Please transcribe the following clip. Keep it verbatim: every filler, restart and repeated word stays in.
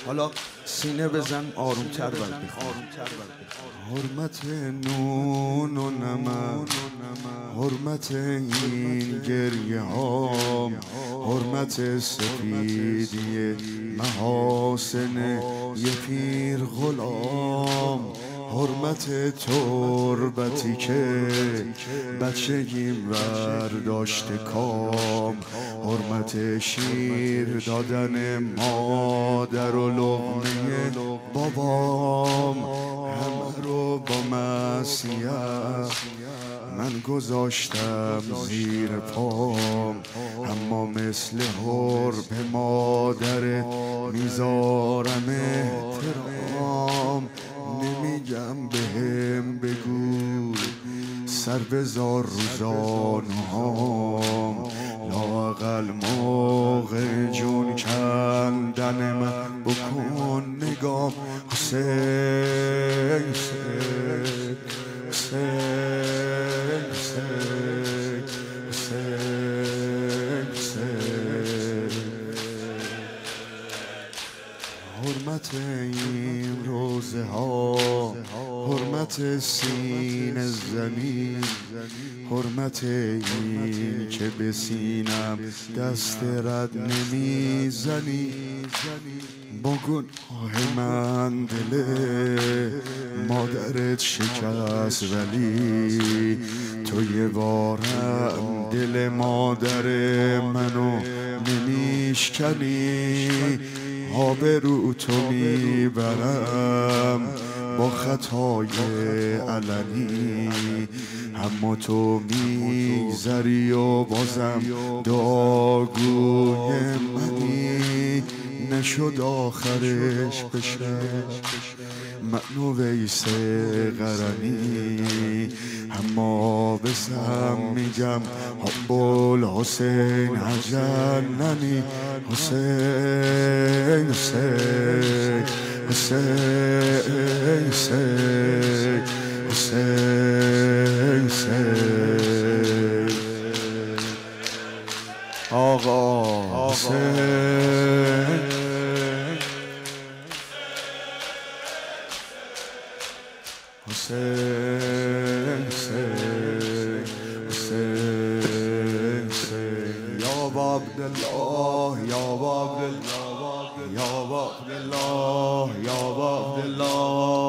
حالا سینه بزن آرومتر بند بخون. حرمت نون و نمک، حرمت این گریه هام، حرمت سفیدی محاسن یه پیر غلام، حرمت تربتی که بچگیم برداشت کام، حرمت شیر دادن مادر و لقمه بابام، همه رو با معصیت من گذاشتم زیر پام، اما مثل حرب مادر میذارم احترام. نمیگم بهم بگو سر بذار روزانهام، لااقل موقع جون کندن من بکن نگام. حسین حسین حسین حسین حسین، حرمت این روزه ها، حرمت سینه زنی، حرمت این که به سینم دست رد نمیزنی. با گناه من دل مادرت شکست ولی تو یه بارم دل مادر منو نمیشکنی. آبرو تو میبرم با خطای علنی، اما تو میگذری و بازم دعاگوی منی. نشد آخرش بشه من و ویس قرنی، اما بسم میگم حب حسین هجننی. حسین حسین حسین حسین حسین حسین، آقا حسین حسین حسین حسین حسین، یا عبدالله یا عبدالله یا عبدالله یا عبدالله.